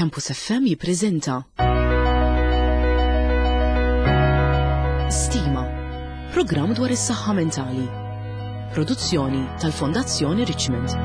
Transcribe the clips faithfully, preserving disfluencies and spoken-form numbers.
Campus F M jippreżenta Stima, programm dwar is-saħħa mentali. Produzzjoni tal-Fondazzjoni Richmond.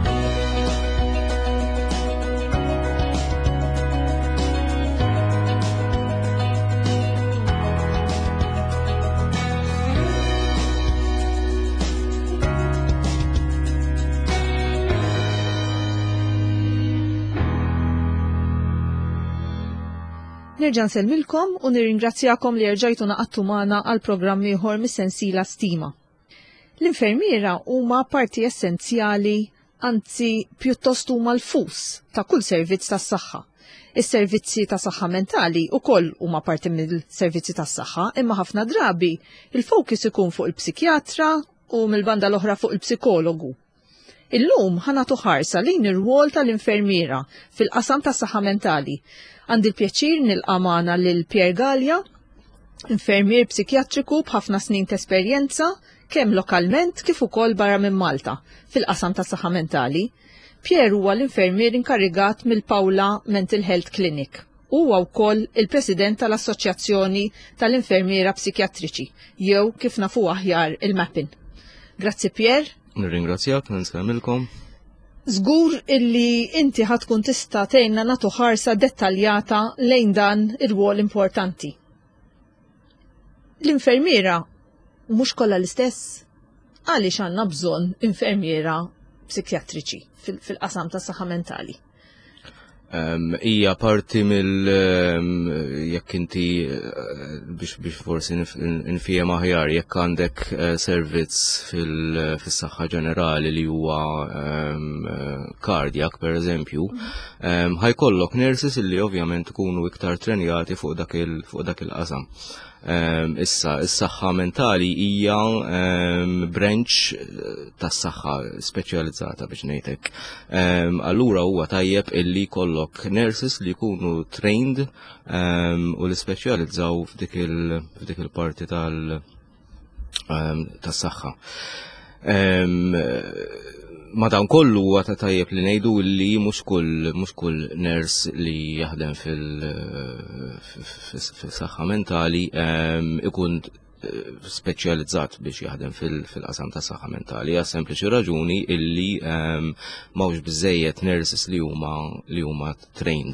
Nerġa' nsellmilkom u nirringrazzjakom li rġajtu naqattu magħna għal programm ieħor mis-sensiela Stima. L-infermiera huma parti essenzjali, anzi pjuttost huma l-fus ta' kull servizz tas-saħħa. Is-servizzi ta' saħħa mentali wkoll huma parti mill-servizzi tas-saħħa, imma ħafna drabi il-fokus ikun fuq il-psikjatra u mill-banda l-oħra fuq il-psikologu. Illum ħanatu ħarsa lejn ir-rwol tal-infermiera fil-qasam tas-saħħa mentali. Għandi l-pjaċir nilqa' magħna lil Pier Gallia, infermier psikjatriku b'ħafna snin ta' esperjenza, kemm lokalment kif ukoll barra minn Malta, fil-qasam tas-saħħa mentali. Pier huwa l-infermier inkarigat mill-Pawla Mental Health Clinic. Huwa wkoll il-President tal-Assoċjazzjoni tal-Infermiera Psikjatriċi, jew kif nafu aħjar il-Mappin. Grazzi Pier. Nirringrazzjak, ninsellmilkom. Żgur illi inti ħatkun tista' tgħinna nagħtu ħarsa dettaljata lejn dan ir-rwol importanti. L-infermiera mhux kollha l-istess? Għaliex għandna bżonn infermiera psikjatriċi fil-qasam tas-saħħa mentali? Hija parti mill jekk inti biex biex forsi nfiem aħjar jekk għandek servizz fis-saħħa ġenerali li huwa cardiac pereżempju, ħajkollok nurses illi ovvjament ikunu iktar trenjati fuq dak il-qasam. Issa, is-saħħa mentali hija branch tas-saħħa speċjalizzata biex ngħidlek. Allura huwa tajjeb illi jkollok nurses li jkunu trained u li speċjalizzaw f'dik il-parti tas-saħħa. Madan kollu huwa ta' tajjeb li ngħidu li mhux kull mhux kull nurse li jaħdem fil-saħħa mentali ikun speċjalizzat biex jaħdem fil-qasam ta' saħħa mentali. Għas sempliċi raġuni illi m'hawnx biżejjed nurses li huma li huma trained.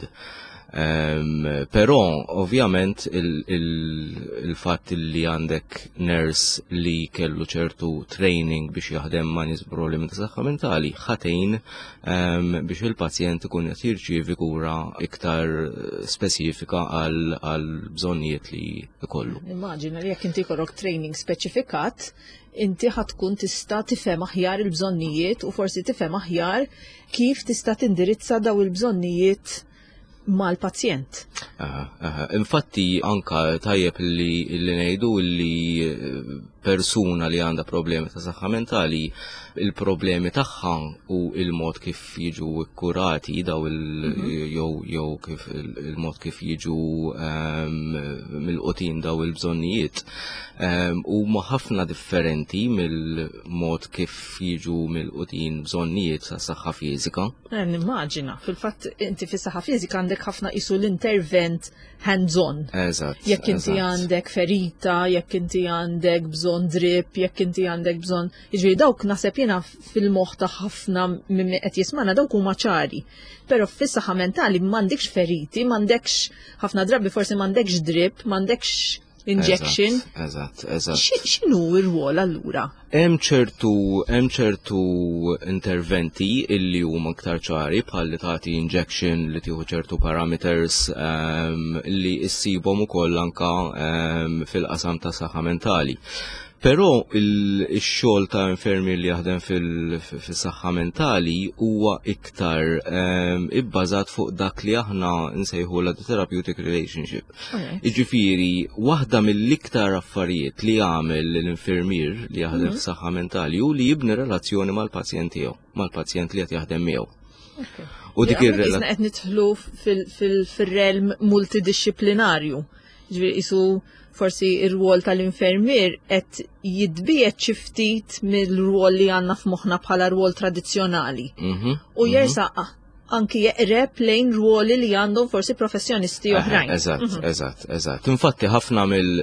Però ovvjament il-fatt li għandek nurse li kellu ċertu training biex jaħdem ma' nies b'problemi ta' saħħa mentali ħatejn biex il-pazjent ikun qed jirċievi kura iktar speċifika għal bżonnijiet li jkollu. Immaġina li jekk inti jkollok training speċifikat, inti ħatkun tista' tifhem aħjar il-bżonnijiet u forsi tifhem aħjar kif tista' tindirizza daw il-bżonnijiet mal-pazjent. Infatti anka tajjeb li ngħidu li persuna li għandha problemi ta' saħħa mentali, il-problemi tagħha u il-mod kif jiġu kkurati daw jew kif il-mod kif jiġu mill-qotin daw il-bżonnijiet huma ħafna differenti mill-mod kif jiġu mill-qotin bżonnijiet ta' saħħa fiżika. Nimmaġina, fil-fatt inti fis-saħħa fiżika għandek ħafna qisu l-intervent hands-on. Eżatt. Jekk inti għandek ferita, jekk inti għandek bżonn drip, jekk inti għandek bżonn. Jiġri dawk naħseb jiena fil-moħħ ta' ħafna minn qed jismana dawk huma ċari. Però fis-saħħa mentali m'għandekx feriti, m'għandekx ħafna drabi forsi m'għandekx drip, m'għandekx injection. Eżatt, eżatt. X'inhu r-rwol allura? Hemm ċertu hemm ċertu interventi illi huma aktar ċari bħal li tagħti injection li tieħu ċertu parameters li issibhom ukoll anke fil-qasam ta' saħħa mentali. Però il-xogħol ta' infermier li jaħdem fis-saħħa mentali huwa iktar ibbażat fuq dak li aħna nsejħu la therapeutic relationship. Jiġifieri waħda mill-iktar affarijiet li jagħmel l-infermier li jaħdem fis-saħħa mentali hu li jibni relazzjoni mal-pazjent tiegħu, mal-pazjent li qed jaħdem miegħu. U dik ir-relazzjoni qed nidħlu fil-realm multidisciplinarju. Ġifieri isu forsi ir-rwol tal-infermier qed jitbiegħed xi ftit mill-rwol li għandna f'moħħna bħala rwol tradizzjonali. U jersaq anki jeqreb lejn ruoli li għandhom forsi professjonisti oħrajn. Eżatt, eżatt, eżatt. Infatti ħafna mill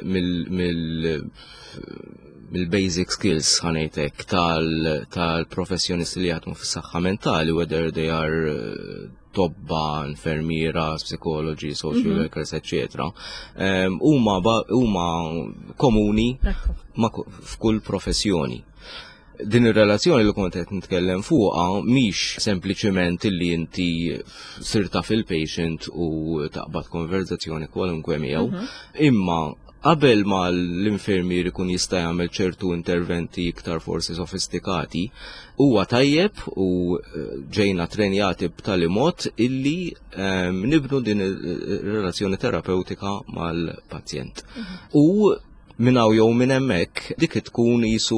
mill-basic skills ħanejtek tal-professjonisti li jaħdmu fis-saħħa mentali, whether they are tobba, infermiera, psikologi, social workers, et cetera. Huma huma komuni f'kull professjoni. Din ir-relazzjoni li kont qed nitkellem fuqha mhix sempliċement illi inti sirta fil-patient u taqbad konverzazzjoni kwalunkwe miegħu, imma qabel ma l-infermier ikun jista' jagħmel ċertu interventi iktar forsi sofistikati, huwa tajjeb u ġejna trenjati b'tali mod illi nibnu din ir-relazzjoni terapeutika mal-pazjent. U minnaw jew minn hemmhekk dik tkun qisu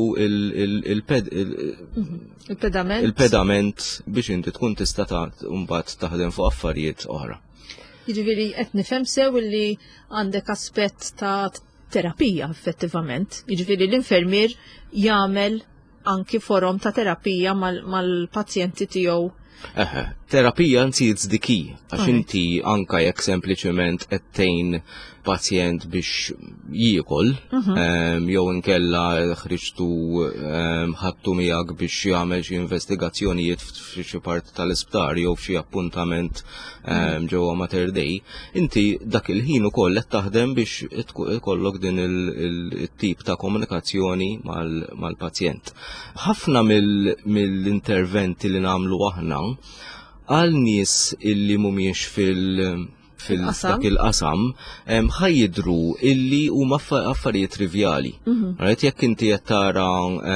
il-pedament biex inti tkun tista' mbagħad taħdem fuq affarijiet oħra. Jiġifieri qed nifhem sew li għandek aspett ta' terapija effettivament. Jiġifieri l-infermier jagħmel anki forom ta' terapija mal-pazjenti tiegħu. Eħe, terapija nsiet diki, għax inti anka jekk sempliċement qed tgħin pazjent biex jiekol, jew inkella ħriġtu ħadtu miegħek biex jagħmel xi investigazzjonijiet f'xi parti tal-isptar jew f'xi appuntament ġewwa Mater Dei, inti dak il-ħin ukoll qed taħdem biex ikollok din il-tip ta' komunikazzjoni mal-pazjent. Ħafna mill-interventi li nagħmlu aħna għal nies illi mhumiex fil- fil-dak il-qasam ħajjidru illi huma affarijiet trivjali. Right, jekk inti qed tara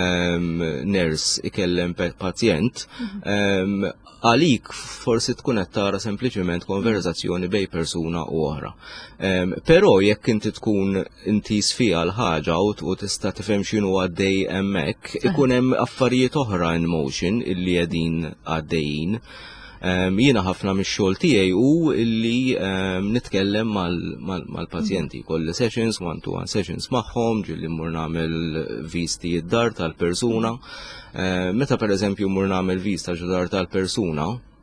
nurse ikellem pazjent, għalik forsi tkun qed tara sempliċement konverzazzjoni bej persuna u oħra. Però jekk inti tkun inti sfija l-ħaġa u tista' tifhem x'inhu għaddej hemmhekk, ikun hemm affarijiet oħra in motion illi qegħdin għaddejjin. Jiena ħafna mix-xogħol tiegħi hu illi nitkellem mal-pazjenti. Kolli sessions, one-to-one sessions magħhom, ġieli mmur nagħmel viżti d-dar tal-persuna. Meta pereżempju mmur nagħmel viżta ġo-dar tal-persuna,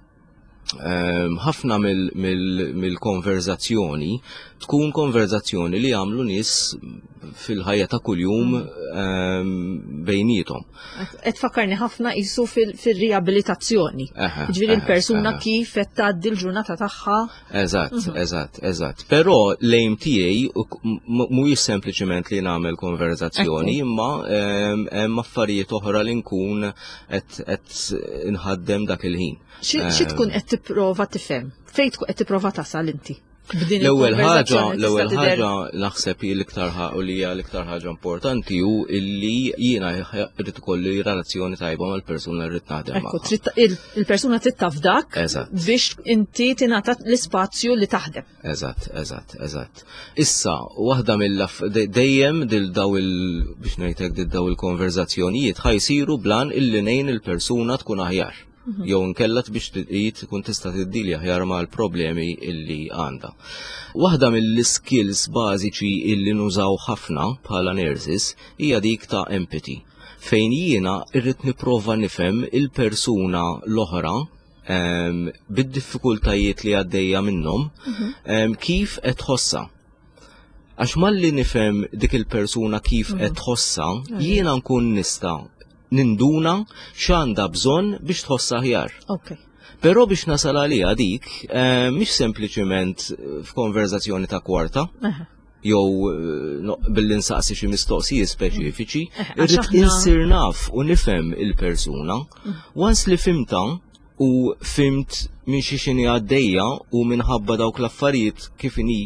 ħafna mill-konverzazzjoni tkun konverzazzjoni li jagħmlu nies fil-ħajja ta' kuljum bejnietom. Qed fakkarni ħafna qisu fil-riabilitazzjoni. Ġifieri l-persuna kif qed tgħaddi l-ġurnata tagħha. Eżatt, eżatt, eżatt. Però l-aim tiegħi mhuwiex sempliċement li nagħmel konverzazzjoni, imma hemm affarijiet oħra li nkun qed inħaddem dak il-ħin. Xi tkun qed tipprova tifhem? Fejn tkun qed tipprova tasal inti? L-ewwel ħaġa, l-ewwel ħaġa naħseb hi l-iktar u li hija l-iktar ħaġa importanti hu illi jiena rrid ikolli relazzjoni tajba mal-persuna li rrid naħdem magħha. Il-persuna trid taf dak biex inti tingħata l-ispazju li taħdem. Eżatt, eżatt, eżatt. Issa, waħda mill-aff dejjem dil daw il biex ngħidlek dil daw il-konverzazzjonijiet ħajsiru blan illi ngħin il-persuna tkun aħjar. Jew inkellat biex tqid tkun tista' tiddili aħjar mal-problemi illi għandha. Waħda mill-skills bażiċi illi nużaw ħafna bħala nurses hija dik ta' empathy, fejn jiena rrid nipprova nifhem il-persuna l-oħra bid-diffikultajiet li għaddejja minnhom kif qed tħossha. Għax malli nifhem dik il-persuna kif qed tħossha, jiena nkun nista' ninduna x'għandha bżonn biex tħoss aħjar. Però biex nasal għaliha dik, mhix sempliċement f'konverzazzjoni ta' kwarta, jew billi nsaqsi xi mistoqsijiet speċifiċi, irrid insir naf u nifhem il-persuna, once li fimta u fimt minn xi xini għaddejja u minħabba dawk l-affarijiet kif inhi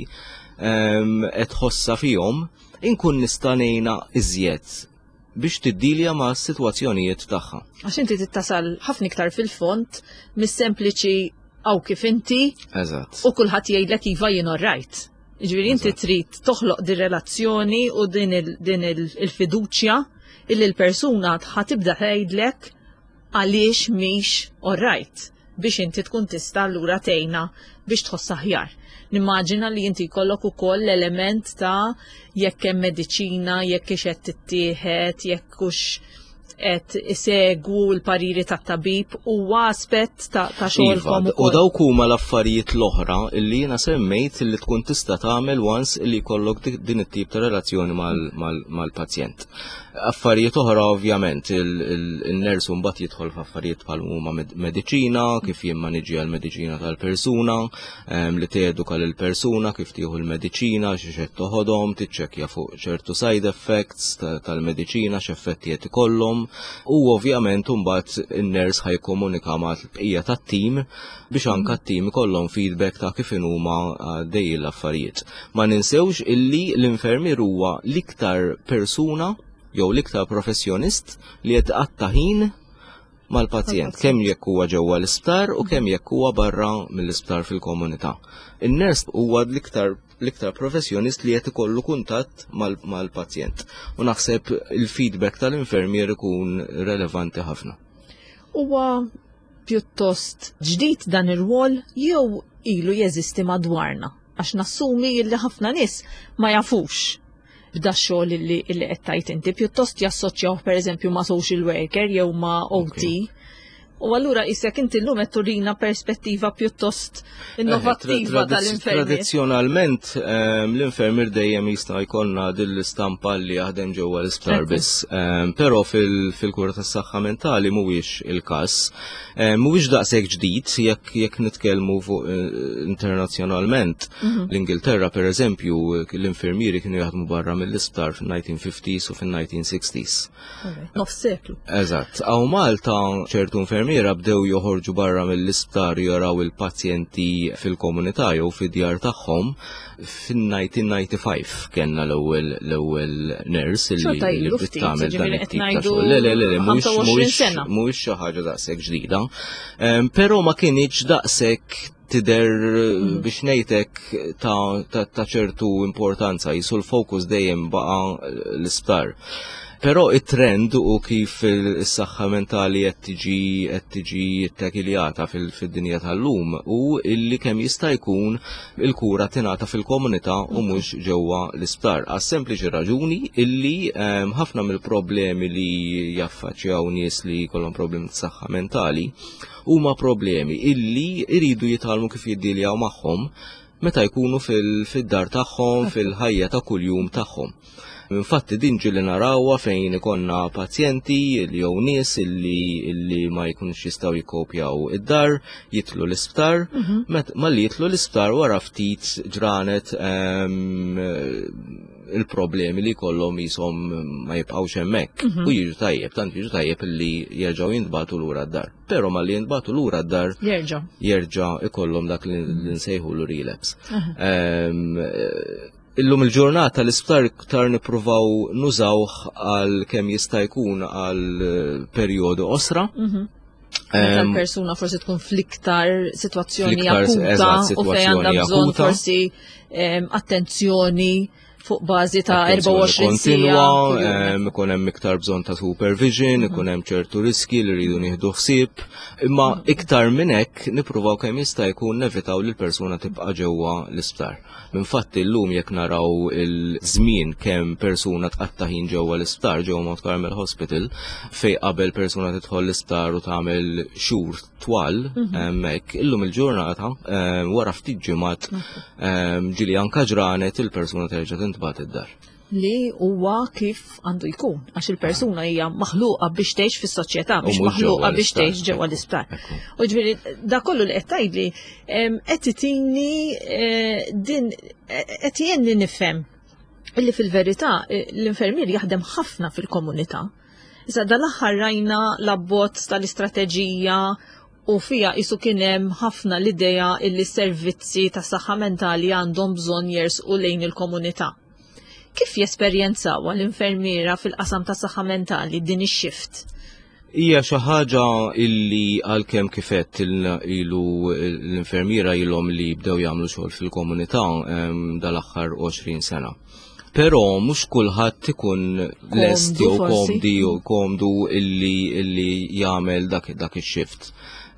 qed tħossha fihom, inkun nista' ngħinha iżjed biex tiddilja ma' s-sitwazzjonijiet tagħha. Għax inti tittasal ħafna iktar fil-font mis-sempliċi aw kif inti u kulħadd jgħidlek iva jien orrajt. Jiġifieri inti trid toħloq din relazzjoni u din il-fiduċja illi l-persuna ħatibda tgħidlek għaliex mhix orrajt biex inti tkun tista' allura tgħinha biex tħoss aħjar. Nimmaġina li inti jkollok ukoll l-element ta' jekk hemm mediċina, jekk ix qed tittieħed, jekk hux qed isegwu l-pariri tat-tabib huwa aspett ta' ta' xogħolkom U ukoll. dawk huma l-affarijiet l-oħra illi jiena semmejt li tkun tista' tagħmel once illi jkollok di- din it-tip ta' relazzjoni mal- mal- mal-pazjent. Affarijiet oħra ovvjament il-ners mbagħad jidħol f'affarijiet bħal huma med- mediċina, kif jimmaniġġja l-mediċina tal-persuna, em, li teduka lill-persuna kif tieħu l-mediċina, xi xed toħodhom, tiċċekkja fuq ċertu side effects ta- tal-mediċina, x'effetti qed ikollhom, u ovvjament mbagħad in-ners ħajkomunika mal-bqija tat-tim biex anke t-tim ikollhom feedback ta' kif huma għaddejjin l-affarijiet. Ma ninsewx illi l-infermier huwa l-iktar persuna jew l-iktar professjonist li qed qatta ħin mal-pazjent, kemm jekk huwa ġewwa l-isptar u kemm jekk huwa barra mill-isptar fil-komunità. In-ners huwa l-iktar l-iktar professjonist li qed ikollu kuntatt mal- mal-pazjent. U naħseb il-feedback tal-infermier ikun relevanti ħafna. Huwa pjuttost ġdid dan ir-rwol jew ilu jeżisti madwarna għax nassumi li ħafna nies ma jafux b'da xogħol li li qed tgħid inti pjuttost jassoċjaw pereżempju ma' social worker jew ma' O T. U allura isek inti llum qed turina perspettiva pjuttost innovattiva tal-infermier. Tradizzjonalment ehm, l-infermier dejjem jista' jkollna dill-istampa li jaħdem ġewwa l-isptar biss. Ehm, Però fil- fil-kura tas-saħħa mentali mhuwiex il-każ. Ehm, Mhuwiex daqshekk ġdid jekk jekk nitkellmu fuq eh, internazzjonalment. L-Ingilterra pereżempju l-infermieri kienu jaħdmu barra mill-isptar fin-nineteen fifties u fin-nineteen sixties. Nofs seklu. Eżatt, għaw Malta ċertu infermiera bdew joħorġu barra mill-isptar jaraw il-pazjenti fil-komunità jew fid-djar tagħhom fin-nineteen ninety-five kellna l-ewwel l-ewwel nurse li Xorta li ilu bdiet ftit, tagħmel dan ġifieri qed it-tip ta' ngħidu xogħol. Le le le le mhuwiex ħamsa u għoxrin mhuwiex sena. mhuwiex xi ħaġa daqshekk ġdida. Ehm, Però ma kienx daqshekk tider biex ngħidlek ta' ta' ta' ċertu importanza jisu l-fokus dejjem baqa' l-isptar. Però it-trend u kif is-saħħa mentali qed tiġi qed tiġi takiljata fid-dinja tal-lum u illi kemm jista' jkun il-kura tingħata fil-komunità u mhux ġewwa l-isptar. Għas sempliċi raġuni illi ehm, ħafna mill-problemi li jaffaċċjaw nies li jkollhom problemi tas-saħħa mentali huma problemi illi jridu jitgħallmu kif jiddiljaw magħhom meta jkunu fil- fid-dar tagħhom, fil-ħajja ta' kuljum tagħhom. Infatti din ġili narawha fejn ikonna pazjenti li jew nies illi illi ma jkunx jistgħu jikkopjaw id-dar, jitlu l-isptar, met- ma li jitlu l-isptar wara ftit ġranet ehm, il-problemi li kollhom jisom ma jibqgħux hemmhekk u jiġu tajjeb, tant jiġu tajjeb illi jerġgħu jintbagħtu lura d-dar. Però ma li jintbagħtu lura d-dar Jerġa'. jerġa' ikollhom dak li li nsejħu l-relapse. Ehm, Illum il-ġurnata l-isptar iktar nippruvaw nużawh għal kemm jista' jkun għal eh, perjodu osra. Meta Ehm, l-persuna forsi tkun fl-iktar sitwazzjoni Fl-iktar, akuta eżatt, u fejn għandha sitwazzjoni bżonn akuta. forsi em, attenzjoni fuq bażi ta' attenzjoni erba' u għoxrin sija. kontinwa, kuljum. ehm, ikun hemm iktar bżonn ta' supervision, ikun hemm ċertu riski li rridu nieħdu ħsieb, imma iktar minn hekk nippruvaw kemm jista' jkun nevitaw li l-persuna tibqa' ġewwa l-isptar. Infatti llum jekk naraw il-żmien kemm persuna tqatta' ħin ġewwa l-isptar ġewwa Mount Carmel Hospital fejn qabel persuna tidħol l-isptar u tagħmel xhur twal hemmhekk, illum il-ġurnata ehm, wara ftit ġimgħat ehm, ġieli anke ġranet il-persuna terġa' tintbagħat id-dar. Li huwa kif għandu jkun, għax il-persuna hija maħluqa biex tgħix fis-soċjetà, U mhux mhux maħluqa ġewwa biex l-isptar. tgħix ġewwa l-isptar. Ekku. U ġifieri da kollu li qed tgħidli em, qed titini eh, din qed jenni nifhem illi fil-verità eh, l-infermier jaħdem ħafna fil-komunità. Issa dal-aħħar rajna l-abbozz tal-istrateġija u fija isu kien hemm ħafna l-idea illi s-servizzi tas-saħħa mentali għandhom bżonn jersqu lejn il-komunità. Kif jesperjenzaw l-infermiera fil-qasam ta' saħħa mentali din ix-shift? Hija xi ħaġa illi għalkemm kifet ilu l-infermiera ilhom li bdew jagħmlu xogħol fil-komunità ehm, dal-aħħar għoxrin sena. Però mhux kulħadd ikun lesti u forsi. komdi u komdu illi illi jagħmel dak dak ix-shift.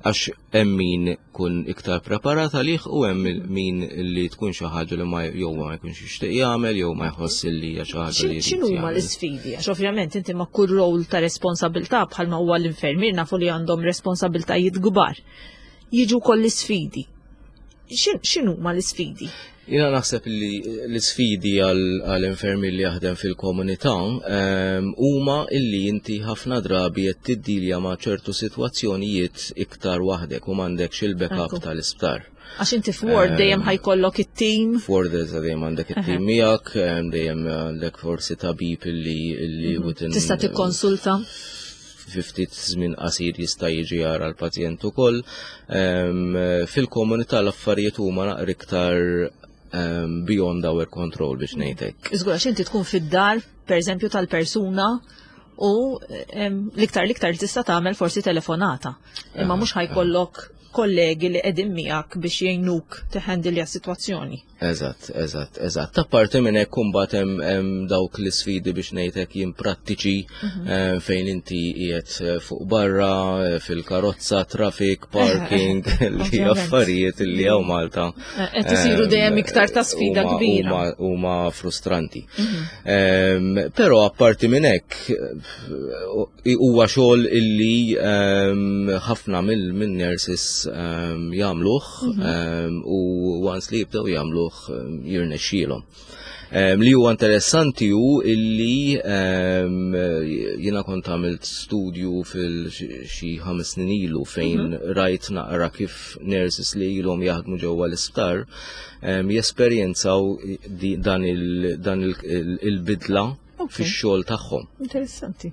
Għax hemm min kun iktar preparat għalih u hemm min li tkun xi ħaġa li ma jew ma jkunx jixtieq jagħmel jew ma jħoss li hija xi ħaġa li X'inhu huma l-isfidi? Għax ovvjament inti ma' kull rol ta' responsabilità bħalma huwa l-infermier nafu li għandhom responsabiltajiet kbar. Jiġu wkoll l-isfidi. X'inhu huma l-isfidi? Jina naħseb li l-sfidi għal-infermier li jaħdem fil-komunità huma illi inti ħafna drabi qed tiddilja ma' ċertu sitwazzjonijiet iktar waħdek u m'għandekx il-backup tal-isptar. Għax inti f'Word dejjem ħajkollok it-tim. F'Word dejjem għandek it-tim miegħek, dejjem għandek forsi tabib illi illi tista' tikkonsulta. ftit żmien qasir jista' jiġi jara l-pazjent ukoll. Fil-komunità l-affarijiet huma naqra iktar beyond our control biex ngħidlek. Iżgur għax inti tkun fid-dar, pereżempju tal-persuna, u l-iktar l-iktar tista' tagħmel forsi telefonata. Imma mhux ħajkollok kollegi li qegħdin miegħek biex jgħinuk tiħendilja s-sitwazzjoni. Eżatt, eżatt, eżatt. Apparti minn hekk imbagħad hemm dawk l-isfidi biex ngħidlek jien prattiċi fejn inti qiegħed fuq barra, fil-karozza, traffic, parking, li affarijiet li hawn Malta. Qed isiru dejjem iktar ta' sfida kbira. Huma frustranti. Però apparti minn hekk huwa xogħol illi ħafna mill-nurses jagħmluh u once li jibdew jagħmluh jirnexxielhom. Li huwa interessanti hu illi jiena kont għamilt studju fil-xi ħames snin ilu fejn rajt naqra kif nurses li ilhom jaħdmu ġewwa l-isptar jesperjenzaw dan il-bidla fix-xogħol tagħhom. Interessanti.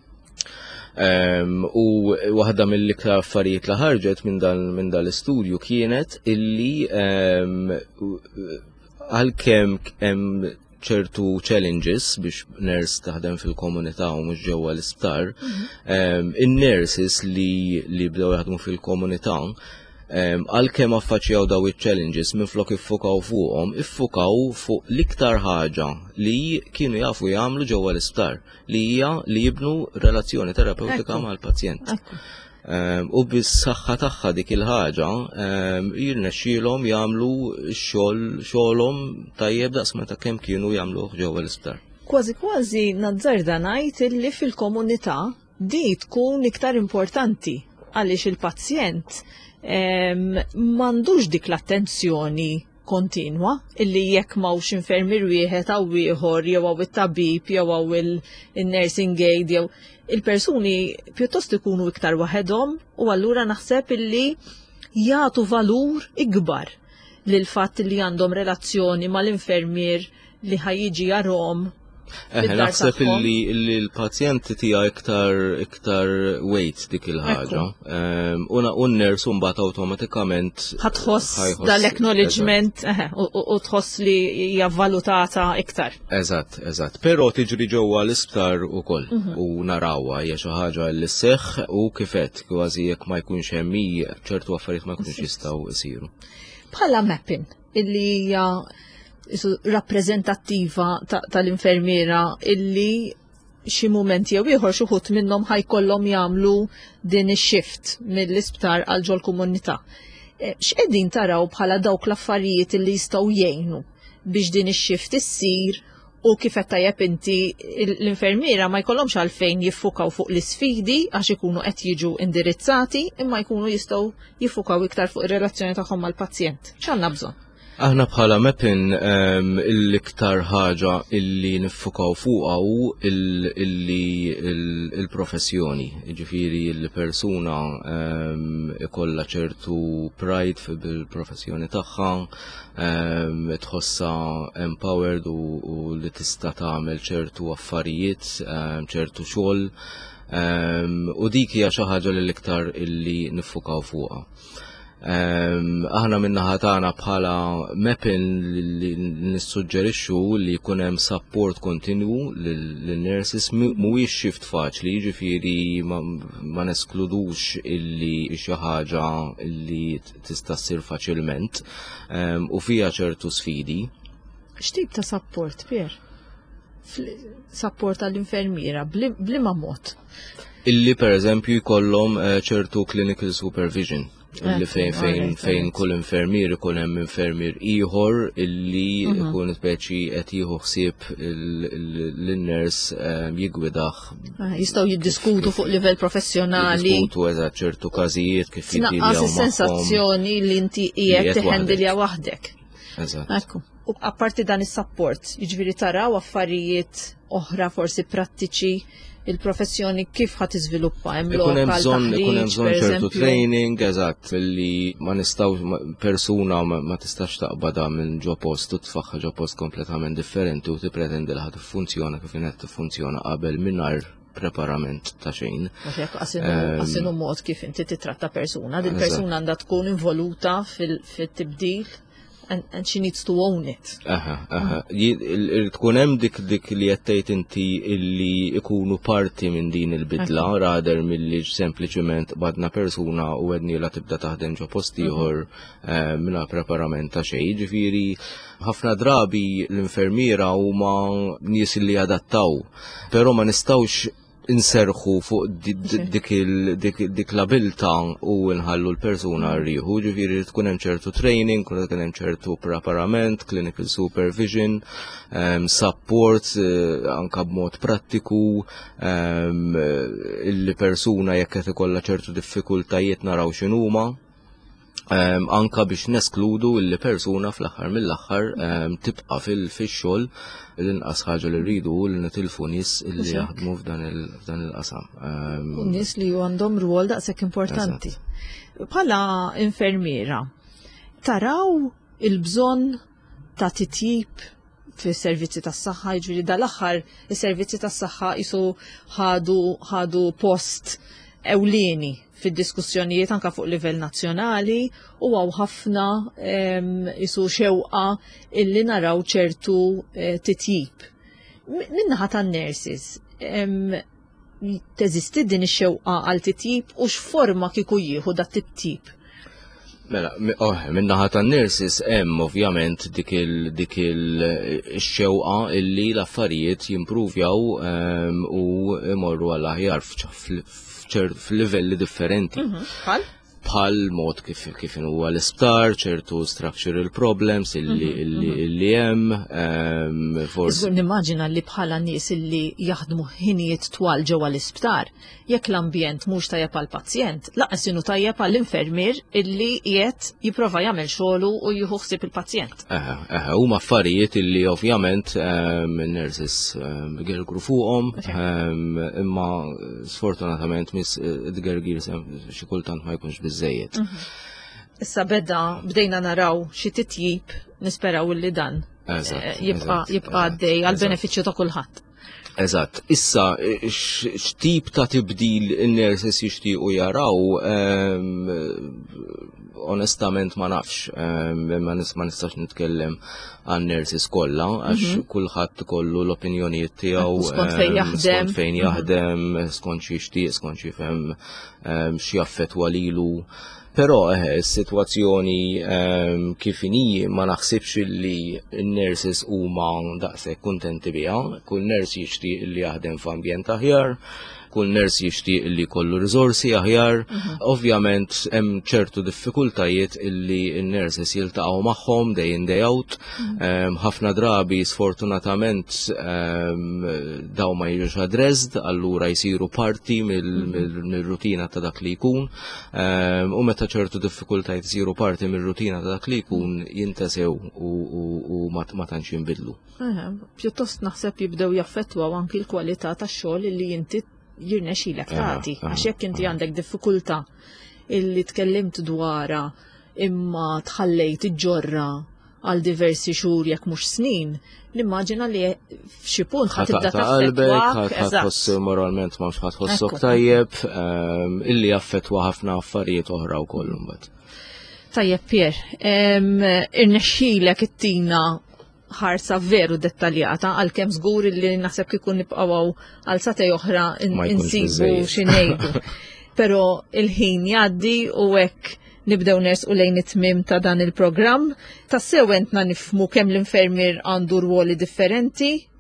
U waħda mill-iktar affarijiet li ħarġet minn dan l-istudju kienet illi għalkemm hemm ċertu challenges biex nurse taħdem fil-komunità u mhux ġewwa l-isptar, in-nurses li li bdew jaħdmu fil-komunità għalkemm affaċċjaw daw iċ-challenges minflok iffukaw fuqhom, iffukaw fuq l-iktar ħaġa li kienu jafu jagħmlu ġewwa l-isptar li hija li jibnu relazzjoni terapeutika mal-pazjent. U bis-saħħa tagħha dik il-ħaġa jirnexxielhom jagħmlu x-xogħol xogħolhom tajjeb daqs meta kemm kienu jagħmluh ġewwa l-isptar. Kważi kważi nazzarda ngħid illi fil-komunità di tkun iktar importanti għaliex il-pazjent m'għandux dik l-attenzjoni kontinwa illi jekk m'hawnx infermier wieħed aw ieħor jew hawn it-tabib jew hawn il-nursing aid jew il-persuni pjuttost ikunu iktar waħedhom u allura naħseb illi jagħtu valur ikbar lil fatt li għandhom relazzjoni mal-infermier li ħajjiġi jarhom. Naħseb illi l-pazjent tija iktar iktar weight dik il-ħaġa. U n-ners mbagħad awtomatikament ħatħoss dal-acknowledgement u tħoss li hija valutata iktar. Eżatt, eżatt. Però tiġri ġewwa l-isptar ukoll u narawha hija xi ħaġa li sseħħ u kifet kważi jekk ma jkunx hemm ċertu affarijiet ma jkunx jistgħu jsiru. Bħala mapping illi hija rappreżentattiva tal-infermiera illi xi mument jew ieħor xi wħud minnhom ħajkollhom jagħmlu din ix-shift mill-isptar għal ġol komunità. X'qegħdin taraw bħala dawk l-affarijiet illi jistgħu jgħinu biex din ix-shift issir u kif qed tajjeb inti l-infermiera ma jkollhomx għalfejn jiffukaw fuq l-isfidi għax ikunu qed jiġu indirizzati imma jkunu jistgħu jiffukaw iktar fuq ir-relazzjoni tagħhom mal-pazjent. X'għandna bżonn? Aħna bħala mapping l-iktar ħaġa illi niffukaw fuqha hu illi il-professjoni, jiġifieri l-persuna ikollha ċertu pride bil-professjoni tagħha, tħossha empowered u li tista' tagħmel ċertu affarijiet, ċertu xogħol, u dik hija xi ħaġa l-iktar illi niffukaw fuqha. Aħna minnaħa tagħna bħala mapping li nissuġġerixxu li jkun hemm support kontinwu lin-nurses mhuwiex shift faċli, jiġifieri ma neskludux illi xi ħaġa illi tista' ssir faċilment u fiha ċertu sfidi. X'tip ta' support, Pier? Support għall-infermiera bliema mod? Illi pereżempju jkollhom ċertu clinical supervision. illi fejn fejn fejn kull infermier ikun hemm infermier ieħor illi ikun speċi qed jieħu ħsieb l-ners jigwidaħ. Jistgħu jiddiskutu fuq livell professjonali. Jiddiskutu eżatt ċertu każijiet kif jidiljaw magħhom. Tnaqqas is-sensazzjoni li inti qiegħed tiħendilja waħdek. Eżatt. Ekku. U apparti dan is-support, jiġifieri taraw affarijiet oħra forsi prattiċi il-professjoni kif ħat iżviluppa hemm lokal taħriġ, ikun hemm bżonn ċertu training, eżatt, li ma nistgħux persuna ma tistax taqbada minn ġo post u tfaħħa ġo post kompletament differenti u tippretendi li ħad tiffunzjona kif qed tiffunzjona qabel mingħajr preparament ta' xejn. Għasinu mod kif inti titratta persuna, din persuna għandha tkun involuta fil-tibdil. And, and she needs to own it. Aha, aha. Tkun hemm dik dik li qed tgħid inti illi ikunu parti minn din il-bidla rather milli sempliċement badna persuna u għedniela tibda taħdem ġo post ieħor mingħajr preparament ta' xejn. Ġifieri ħafna drabi l-infermiera huma nies li adattaw, però ma nistgħux inserħu fuq dik l-abilta u nħallu l-persuna rriħu, ġifieri tkun hemm ċertu training, tkun hemm ċertu preparament, clinical supervision, um, support, uh, anka b'mod prattiku, um, il-persuna jekk qed ikollha ċertu diffikultajiet naraw x'inhuma. Um, anka biex neskludu il persuna fl-aħħar mill-aħħar um, tibqa fil-xogħol l-inqas ħaġa li rridu li nitilfu nies li jaħdmu f'dan il-qasam. Um, U nies li għandhom rwol daqshekk importanti. Bħala infermiera, taraw il-bżonn ta' titjib fis-servizzi tas-saħħa, jiġifieri dal-aħħar is-servizzi tas-saħħa isu ħadu post ewlieni fid-diskussjonijiet anka fuq livell nazzjonali u għaw ħafna isu xewqa illi naraw ċertu titjib. Minnaħa tan-nurses, teżisti din ix-xewqa għal titjib u x'forma kieku jieħu dat titjib? Mela, minnaħa tan-nurses hemm ovvjament dik il-xewqa illi l-affarijiet jimpruvjaw u imorru għal aħjar f'livelli differenti. Bħal mod kif kif huwa l-isptar, ċertu structural problems illi hemm forsi. Nimmaġina li bħala nies illi jaħdmu ħinijiet twal ġewwa l-isptar, jekk l-ambjent mhux tajjeb għall pazjent, laqas inhu tajjeb għall infermier illi qiegħed jipprova jagħmel xogħlu u jieħu ħsieb il-pazjent. Eħe, eħe, huma affarijiet illi ovvjament nurses gergru fuqhom, imma sfortunatament mis id-gergir xi kultant ma jkunx biżejjed. Issa beda bdejna naraw xi titjib nisperaw li dan jibqa' għaddej għall benefiċċju ta' kulħadd. Eżatt, issa x'tip ta' tibdil in-nurses jixtiequ jaraw onestament ma nafx, ma nistax nitkellem għan nurses kollha għax kulħadd kollu l-opinjonijiet tiegħu skont fejn jaħdem, skont xi jixtieq, skont xi jifhem x'jaffettwa lilu. Però s-sitwazzjoni kif inhi ma naħsibx li n-nurses huma daqshekk kuntenti biha, kull nurse jixtieq li jaħdem f'ambjent aħjar, kull nurse jixtieq li jkollu riżorsi aħjar. Ovvjament hemm ċertu diffikultajiet illi n-nurses jiltaqgħu magħhom day in day out. Ħafna drabi sfortunatament daw ma jiġux addressed, allura jsiru parti mill-rutina ta' dak li jkun. U meta ċertu diffikultajiet jsiru parti mill-rutina ta' dak li jkun jintesew u ma tantx jinbidlu. Pjuttost naħseb jibdew jaffettwaw anki l-kwalità tax-xogħol li inti jirnexxilek tagħti, għax jekk inti għandek diffikultà illi tkellimt dwarha imma tħallejt iġġorra għal diversi xhur jekk mhux snin, nimmaġina li f'xi punt ħadd tibda taffettwak, ħadd moralment ma ħadd ħossok tajjeb, illi jaffettwa ħafna affarijiet oħra wkoll imbagħad. Tajjeb Pier, irnexxilek ittina ħarsa veru dettaljata għalkemm żgur li naħseb kikun nibqgħu għal satej oħra insibu xi ngħidu. Però il-ħin jgħaddi u hekk nibdew nersqu lejn it-tmiem ta' dan il-programm. Tassew entna nifhmu kemm l-infermier għandu rwoli differenti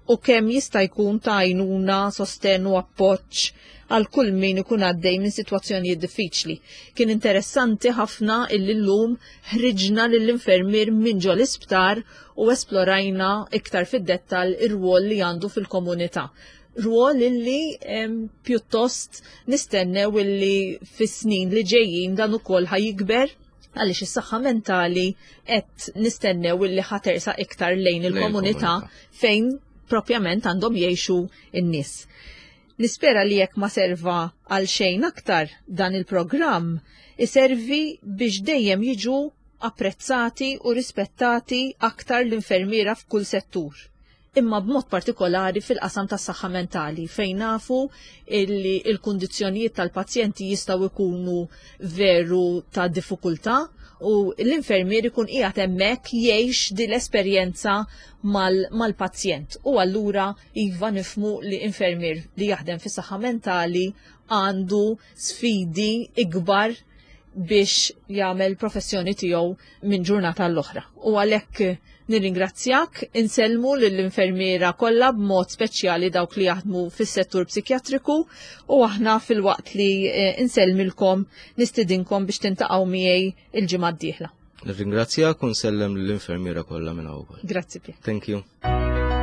u kemm jista' jkun ta' għajnuna, sosten u appoġġ għal kull min ikun għaddej minn sitwazzjonijiet diffiċli. Kien interessanti ħafna illi llum ħriġna lill-infermier minn ġol isptar u esplorajna iktar fid-dettal ir-rwol li għandu fil-komunità. Rwol illi pjuttost nistennew illi fis-snin li ġejjin dan ukoll ħajikber għaliex is-saħħa mentali qed nistennew illi ħatersa iktar lejn il-komunità fejn propjament għandhom jgħixu n-nies. Nispera li jekk ma serva għal xejn aktar dan il-programm iservi biex dejjem jiġu apprezzati u rispettati aktar l-infermiera f'kull settur. Imma b'mod partikolari fil-qasam tas-saħħa mentali fejn nafu illi il-kundizzjonijiet tal-pazjenti jistgħu jkunu veru ta' diffikultà u l-infermier ikun qiegħed hemmhekk jgħix din l-esperjenza mal-pazjent. U allura iva nifhmu li infermier li jaħdem fis-saħħa mentali għandu sfidi ikbar biex jagħmel professjoni tiegħu minn ġurnata l-oħra. U għalhekk nirringrazzjak, insellmu lill-infermiera kollha b'mod speċjali dawk li jaħdmu fis-settur psikjatriku u aħna fil-waqt li insellmilkom nistidinkom biex tintaqgħu miegħi il-ġimgħa d-dieħla. Nirringrazzjak u nsellem lill-infermiera kollha minn hawn. Grazzi Pia. Thank you.